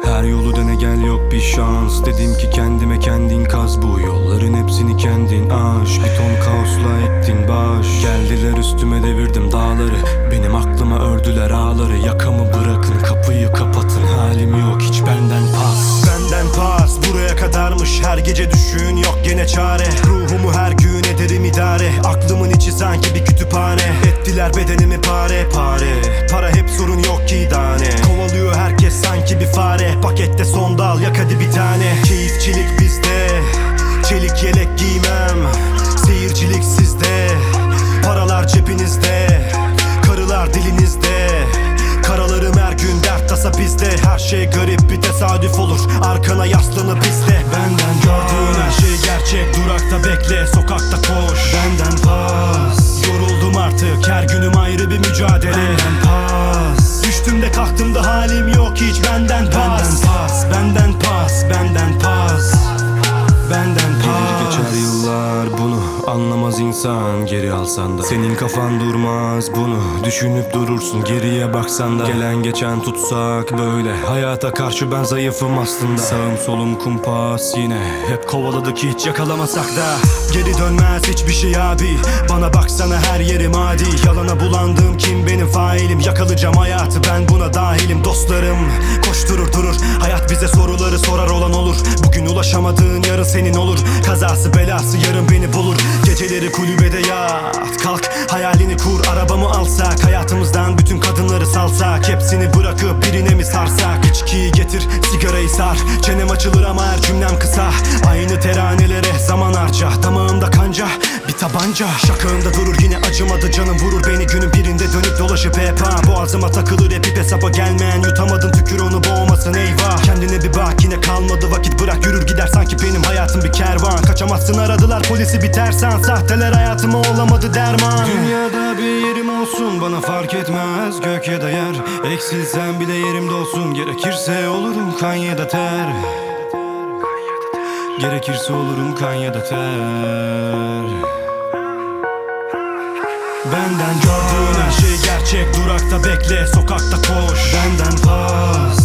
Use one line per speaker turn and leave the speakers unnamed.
Her yolu dene gel, yok bir şans. Dedim ki kendime kendin kaz, bu yolların hepsini kendin aş. Bir ton kaosla ettin baş. Geldiler üstüme, devirdim dağları. Benim aklıma ördüler ağları. Yakamı bırakın, kapıyı kapatın. Halim yok hiç, benden pas.
Benden pas, buraya kadarmış. Her gece düşün, yok gene çare. Ruhumu her gün ederim idare. Aklımın içi sanki bir kütüphane. Ettiler bedenimi pare pare. Para hep sorun, yok ki tane. Kovalıyor herkes sanki bir fare. Pakette son dal, yak hadi bir tane. Keyifçilik bizde, çelik yelek giymem. Seyircilik sizde, paralar cebinizde, karılar dilinizde. Karalarım her gün, dert tasa bizde. Her şey garip, bir tesadüf olur. Arkana yaslanıp izle. Benden gördüğün her şey gerçek. Durakta bekle, sokakta koş. Benden pas, yoruldum artık. Her günüm ayrı bir mücadele. Benden pas, düştüm de kalktım da halim yok hiç. Benden pas, benden pas, benden pas, benden pas.
Gelir geçer yıllar, bunu anlamaz insan. Geri alsan da senin kafan durmaz, bunu düşünüp durursun. Geriye baksan da gelen geçen tutsak böyle. Hayata karşı ben zayıfım aslında. Sağım solum kumpas, yine hep kovaladık hiç yakalamasak da.
Geri dönmez hiçbir şey abi. Bana baksana her yerim adi. Yalana bulandım, kim benim failim. Yakalayacağım hayatı, ben buna dahilim. Dostlarım koşturur durur. Hayat bize soruları sorar olan olur. Bugün ulaşamadığın yarın senin olur. Kazası belası yarın beni bulur. Geceleri kulübede yat, kalk hayalini kur. Arabamı alsak, hayatımızdan bütün kadınları salsak. Hepsini bırakıp birine mi sarsak? İçkiyi getir, sigarayı sar. Çenem açılır ama her cümlem kısa. Aynı teranelere zaman harca. Damağımda kanca, bir tabanca. Şakağımda durur yine acımadı canım. Vurur beni günün birinde, dönüp dolaşıp hep ha. Boğazıma takılır hep, bir hesaba gelmeyen. Yutamadın tükür onu, boğmasın eyvah. Kendine bir bak, yine kalmadı vakit, bırak yürür gider. Sanki benim hayatım bir kervan. Kaçamazsın, aradılar polisi, bitersen. Sahteler hayatıma olamadı derman.
Dünyada bir yerim olsun, bana fark etmez gök ya da yer. Eksilsem bile yerimde olsun. Gerekirse olurum kan ya da ter. Gerekirse olurum kan ya da ter.
Benden gördüğün her şey gerçek. Durakta bekle, sokakta koş. Benden pas,